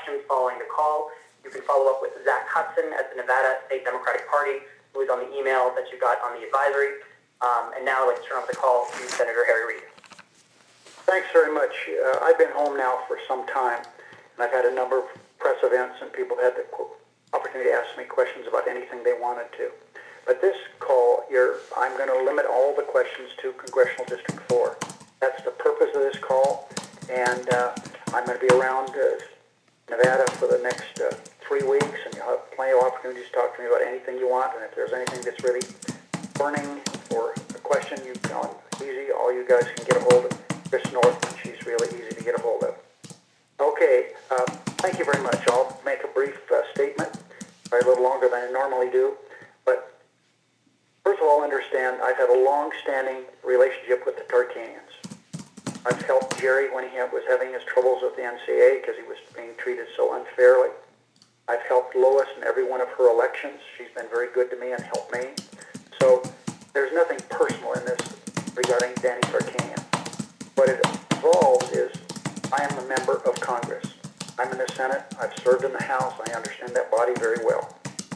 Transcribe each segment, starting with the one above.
questions following the call. You can follow up with Zach Hudson at the Nevada State Democratic Party, who is on the email that you got on the advisory. And now I'd like to turn over the call to Senator Harry Reid. Thanks very much. I've been home now for some time, and I've had a number of press events, and people have had the opportunity to ask me questions about anything they wanted to. But this call, I'm going to limit all the questions to Congressional District 4. That's the purpose of this call, and I'm going to be around Nevada for the next 3 weeks, and you'll have plenty of opportunities to talk to me about anything you want, and if there's anything that's really burning or a question, easy, all you guys can get a hold of Chris North, and she's really easy to get a hold of. Okay, thank you very much. I'll make a brief statement, probably a little longer than I normally do, but first of all, understand I've had a long-standing relationship with the Tarkanians. I've helped Jerry when he was having his troubles with the NCA because he was being treated so unfairly. I've helped Lois in every one of her elections. She's been very good to me and helped me. So there's nothing personal in this regarding Danny Tarkanian. What it involves is I am a member of Congress. I'm in the Senate. I've served in the House. I understand that body very well.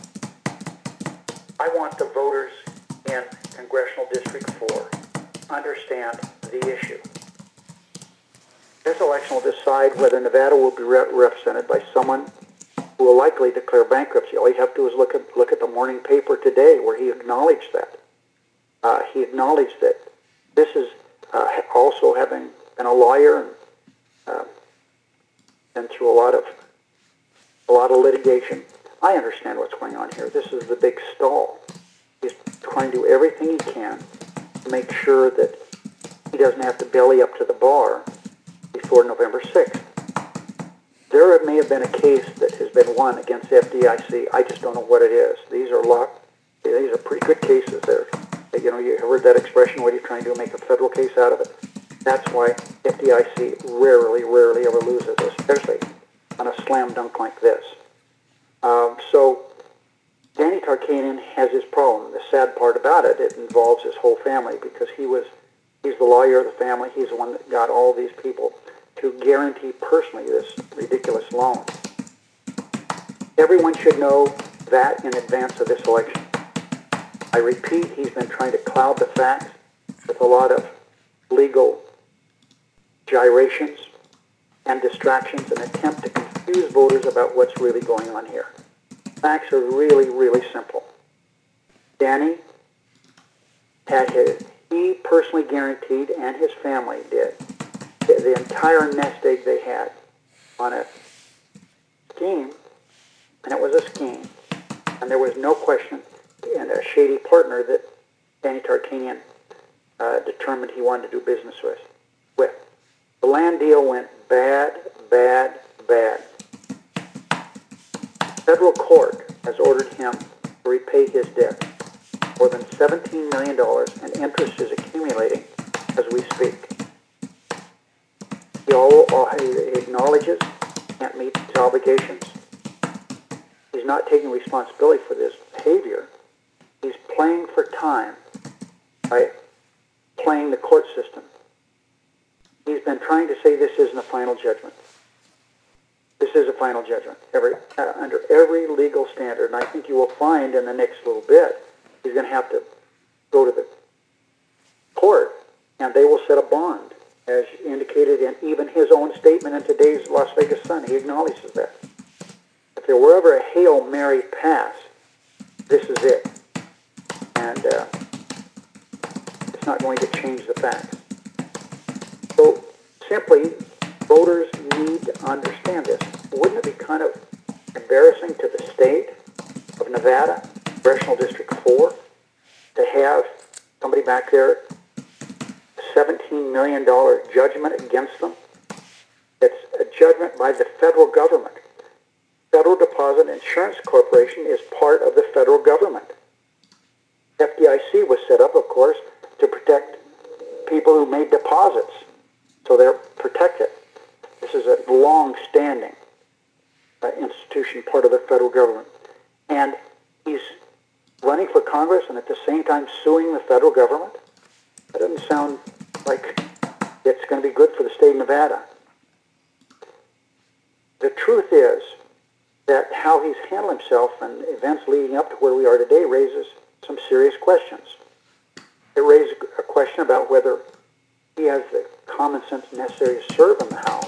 I want the voters in Congressional District 4 to understand the issue. This election will decide whether Nevada will be represented by someone who will likely declare bankruptcy. All you have to do is look at the morning paper today where he acknowledged that. He acknowledged that this is also having been a lawyer and been through a lot of litigation. I understand what's going on here. This is the big stall. He's trying to do everything he can to make sure that he doesn't have to belly up to the bar before November 6th. There may have been a case that has been won against the FDIC. I just don't know what it is. These are pretty good cases there. You heard that expression, what are you trying to do, make a federal case out of it? That's why FDIC rarely ever loses, especially on a slam dunk like this. So Danny Tarkanian has his problem. The sad part about it, it involves his whole family because he's the lawyer of the family. He's the one that got all these people to guarantee personally this ridiculous loan. Everyone should know that in advance of this election. I repeat, he's been trying to cloud the facts with a lot of legal gyrations and distractions in an attempt to confuse voters about what's really going on here. Facts are really simple. Danny he personally guaranteed, and his family did, the entire nest egg they had on a scheme, and it was a scheme, and there was no question, and a shady partner that Danny Tarkanian determined he wanted to do business with. The land deal went bad. Federal court has ordered him to repay his debt. More than $17 million, and interest is accumulating as we speak. He acknowledges he can't meet his obligations. He's not taking responsibility for this behavior. He's playing for time by playing the court system. He's been trying to say this isn't a final judgment. This is a final judgment under every legal standard, and I think you will find in the next little bit he's going to have to go to the court, and they will set a bond, as indicated in even his own statement in today's Las Vegas Sun. He acknowledges that. If there were ever a Hail Mary pass, this is it. And it's not going to change the facts. So simply, voters need to understand this. Wouldn't it be kind of embarrassing to the state of Nevada, Congressional District 4, to have somebody back there, $17 million judgment against them? It's a judgment by the federal government. Federal Deposit Insurance Corporation is part of the federal government. FDIC was set up, of course, to protect people who made deposits, so they're protected. This is a long-standing institution, part of the federal government. And he's running for Congress and at the same time suing the federal government? That doesn't sound like it's going to be good for the state of Nevada. the truth is that how he's handled himself and events leading up to where we are today raises some serious questions. It raises a question about whether he has the common sense necessary to serve in the House.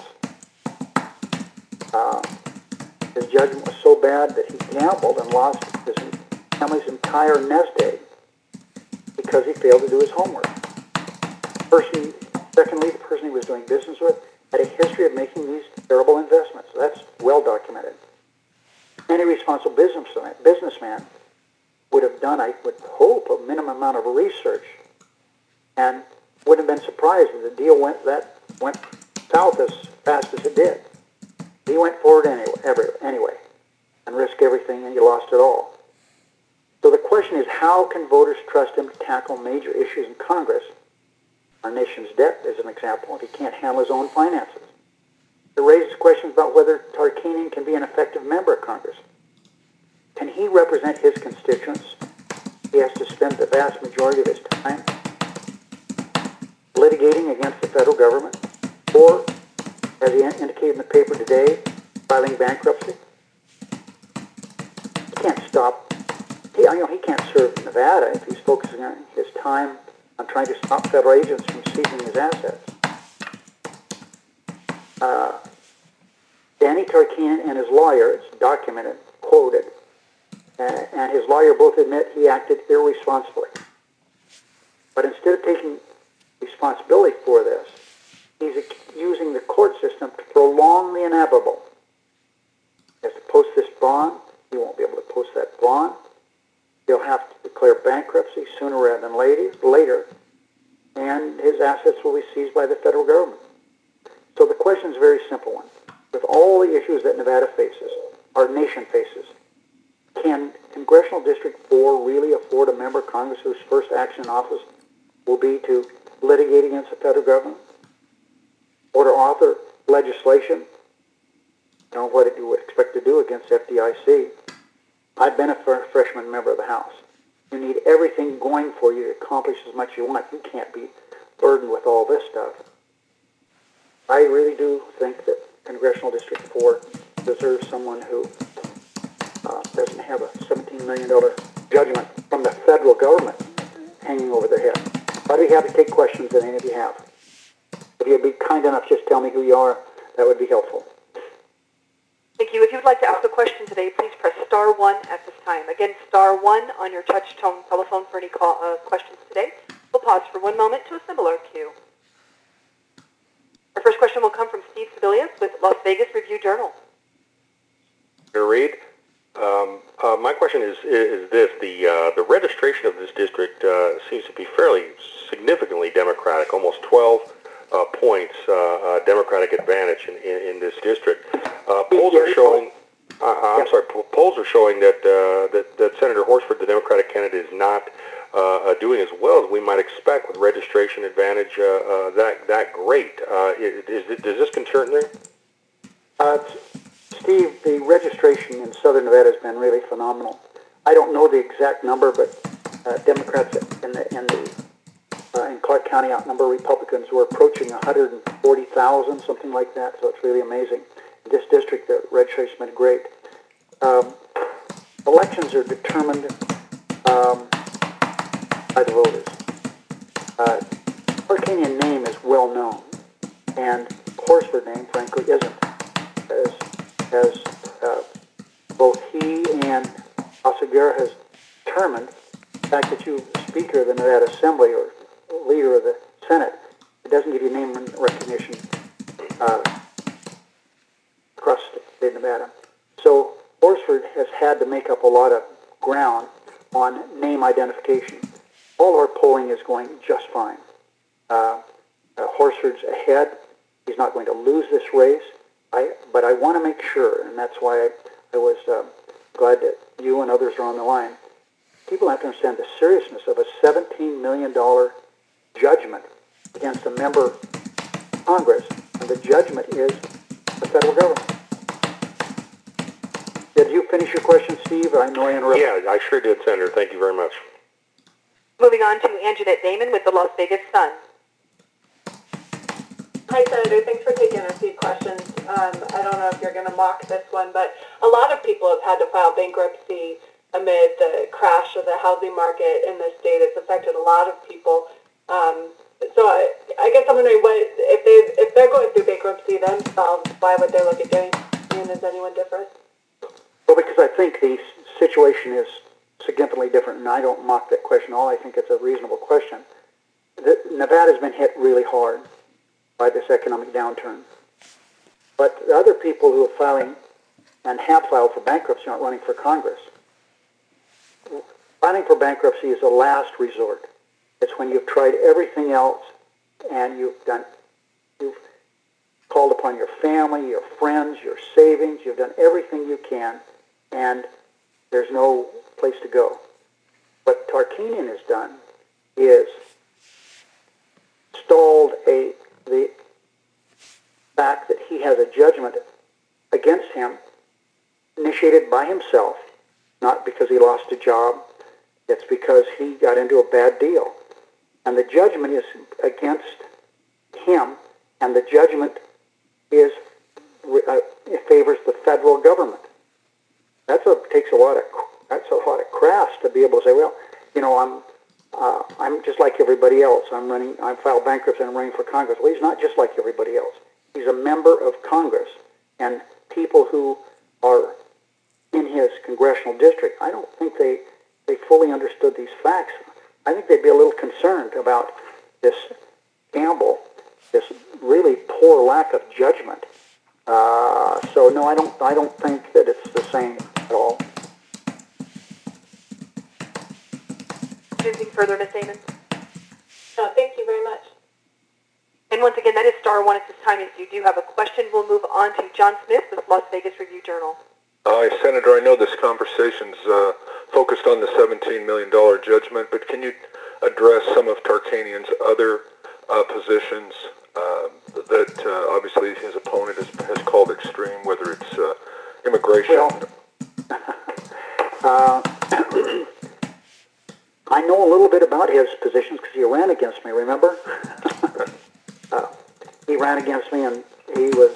His judgment was so bad that he gambled and lost his family's entire nest egg because he failed to do his homework. Secondly, the person he was doing business with had a history of making these terrible investments. That's well documented. Any responsible businessman would have done, I would hope, a minimum amount of research and wouldn't have been surprised if the deal went south as fast as it did. He went forward anyway and risked everything, and he lost it all. So the question is, how can voters trust him to tackle major issues in Congress? Our nation's debt is an example, if he can't handle his own finances. It raises questions about whether Tarkanian can be an effective member of Congress. Can he represent his constituents? He has to spend the vast majority of his time litigating against the federal government, or, as he indicated in the paper today, filing bankruptcy. He can't stop. He can't serve Nevada if he's focusing on his time on trying to stop federal agents from seizing his assets. Danny Tarkanian and his lawyer, it's documented, quoted, and his lawyer both admit he acted irresponsibly. But instead of taking responsibility for this, he's using the court system to prolong the inevitable. He has to post this bond. He won't be able to post that bond. He'll have to declare bankruptcy sooner rather than later, and his assets will be seized by the federal government. So the question is a very simple one. With all the issues that Nevada faces, our nation faces, can Congressional District 4 really afford a member of Congress whose first action in office will be to litigate against the federal government or to author legislation? I don't know what you would expect to do against FDIC. I've been a freshman member of the House. You need everything going for you to accomplish as much as you want. You can't be burdened with all this stuff. I really do think that Congressional District 4 deserves someone who doesn't have a $17 million judgment from the federal government hanging over their head. I'd be happy to take questions that any of you have. If you'd be kind enough, just tell me who you are. That would be helpful. Thank you. If you would like to ask a question today, please press star 1 at this time. Again, star 1 on your touch-tone telephone for any questions today. We'll pause for one moment to assemble our queue. Our first question will come from Steve Sebelius with Las Vegas Review-Journal. Reed, my question is this: the registration of this district seems to be fairly significantly Democratic, almost 12 points Democratic advantage in this district. Polls are showing. Polls are showing that Senator Horsford, the Democratic candidate, is not doing as well as we might expect with registration advantage that great. Does this concern you? Steve, the registration in Southern Nevada has been really phenomenal. I don't know the exact number, but Democrats in Clark County outnumber Republicans. We're approaching 140,000, something like that. So it's really amazing. In this district, the registration has been great. Elections are determined by the voters. Tarkanian name is well known, and Horsford name, frankly, isn't. As both he and Oseguera has determined, the fact that you Speaker of the Nevada Assembly or Leader of the Senate, it doesn't give you name recognition across the state of Nevada. So Horsford has had to make up a lot of ground on name identification. All our polling is going just fine. Horsford's ahead. He's not going to lose this race. But I want to make sure, and that's why I was glad that you and others are on the line. People have to understand the seriousness of a $17 million judgment against a member of Congress, and the judgment is the federal government. Did you finish your question, Steve? I know I interrupted. Yeah, I sure did, Senator. Thank you very much. Moving on to Anjanette Damon with the Las Vegas Sun. Hi, Senator. Thanks for taking a few questions. I don't know if you're going to mock this one, but a lot of people have had to file bankruptcy amid the crash of the housing market in the state. It's affected a lot of people. So I guess I'm wondering, what if they're going through bankruptcy themselves, why would they look at doing? Is anyone different? Well, because I think the situation is significantly different, and I don't mock that question at all. I think it's a reasonable question. Nevada's been hit really hard by this economic downturn. But the other people who are filing and have filed for bankruptcy aren't running for Congress. Filing for bankruptcy is a last resort. It's when you've tried everything else and you've called upon your family, your friends, your savings, you've done everything you can, and there's no place to go. What Tarkanian has done is stalled the fact that he has a judgment against him initiated by himself, not because he lost a job. It's because he got into a bad deal. And the judgment is against him, and the judgment is it favors the federal government. Takes a lot of crass to be able to say, well, you know, I'm just like everybody else. I filed bankruptcy and I'm running for Congress. Well, he's not just like everybody else. He's a member of Congress, and people who are in his congressional district, I don't think they fully understood these facts. I think they'd be a little concerned about this gamble, this really poor lack of judgment. So no, I don't think that it's the same at all. Anything further, Ms. Amon? No, thank you very much. And once again, that is star 1 at this time. If you do have a question, we'll move on to John Smith with Las Vegas Review-Journal. Hi, Senator. I know this conversation's focused on the $17 million judgment, but can you address some of Tarkanian's other positions that obviously his opponent has called extreme, whether it's immigration? Well, I know a little bit about his positions because he ran against me, remember? He ran against me, and he was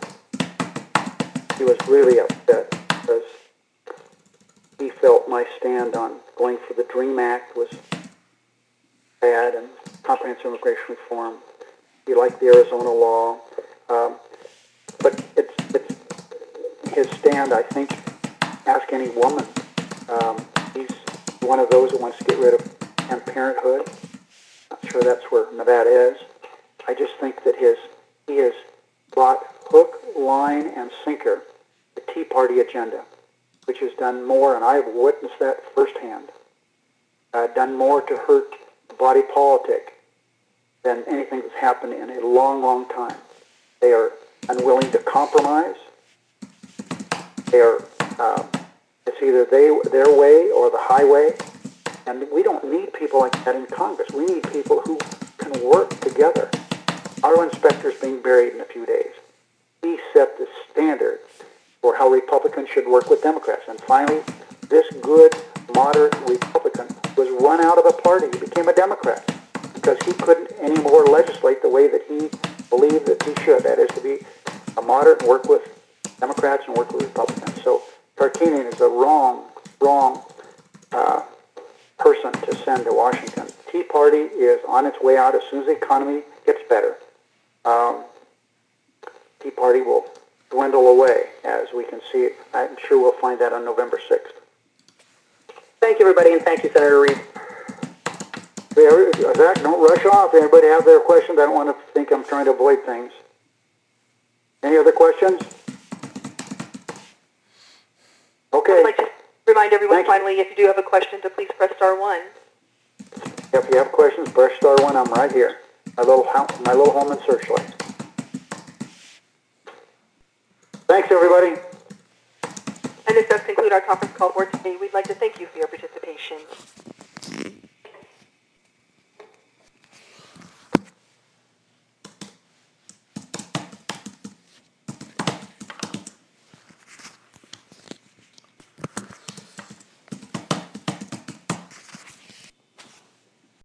really upset because he felt my stand on going for the DREAM Act was bad and comprehensive immigration reform. He liked the Arizona law, but it's his stand. I think, ask any woman. He's one of those that wants to get rid of Planned Parenthood. Not sure that's where Nevada is. I just think that he has brought hook, line, and sinker the Tea Party agenda, which has done more, and I've witnessed that firsthand, done more to hurt the body politic than anything that's happened in a long, long time. They are unwilling to compromise. They are, it's either their way or the highway, and we don't need people like that in Congress. We need people who can work together. Auto inspectors being buried in a few days. He set the standard for how Republicans should work with Democrats. And finally, this good, moderate Republican was run out of the party. He became a Democrat because he couldn't anymore legislate the way that he believed that he should. That is to be a moderate and work with Democrats and work with Republicans. So Tarkanian is a wrong person to send to Washington. The Tea Party is on its way out as soon as the economy gets better. Tea Party will dwindle away, as we can see. I'm sure we'll find that on November 6th. Thank you, everybody, and thank you, Senator Reed. Zach, don't rush off. Anybody have their questions? I don't want to think I'm trying to avoid things. Any other questions? Okay. I'd like to remind everyone finally, if you do have a question, to please press star 1. If you have questions, press star 1. I'm right here. My little home in Searchlight. Thanks, everybody. And this does conclude our conference call for today. We'd like to thank you for your participation.